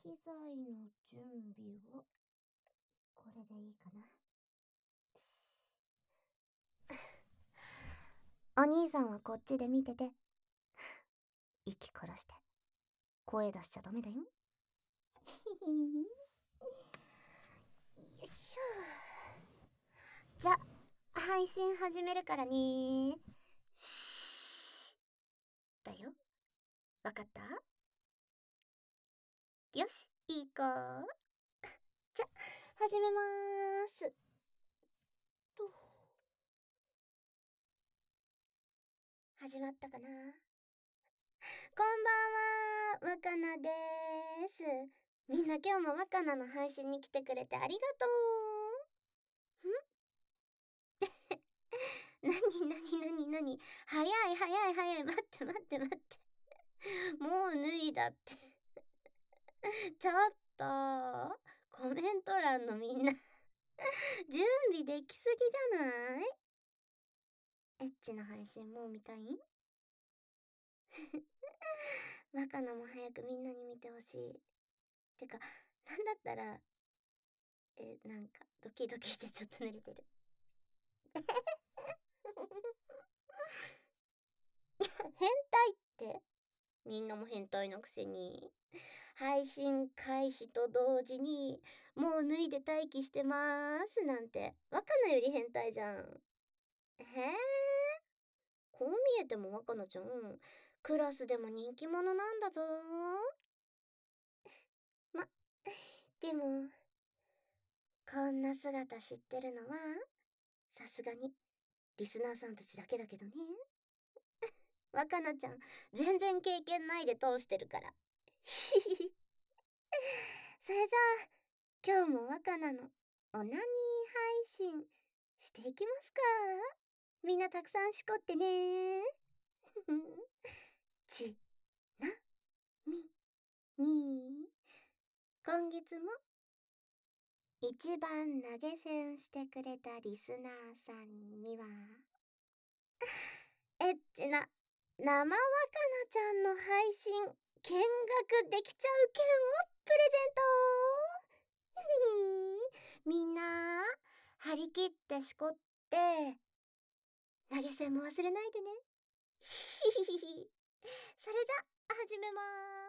機材の準備はこれでいいかな。お兄さんはこっちで見てて。息殺して声出しちゃダメだよ。よいしょ。じゃ配信始めるからね。だよ。わかった？よし、いいか。じゃ始めまーす。始まったかな。こんばんは、若菜でーす。みんな今日も若菜の配信に来てくれてありがとう。なに早い、待ってもう脱いだってちょっとコメント欄のみんな準備できすぎじゃない？エッチな配信もう見たい？若菜も早くみんなに見てほしい。てかなんだったらなんかドキドキしてちょっと濡れてる変態ってみんなも変態のくせに。配信開始と同時にもう脱いで待機してますなんて若菜より変態じゃん。こう見えても若菜ちゃんクラスでも人気者なんだぞ。でもこんな姿知ってるのはさすがにリスナーさんたちだけだけどね。若菜ちゃん全然経験ないで通してるからそれじゃあ今日も若菜のオナニー配信していきますか。みんなたくさんしこってねちなみに今月も一番投げ銭してくれたリスナーさんにはエッチな生若菜ちゃんの配信見学できちゃう券をプレゼントみんな張り切ってしこって投げ銭も忘れないでねそれじゃ始めます。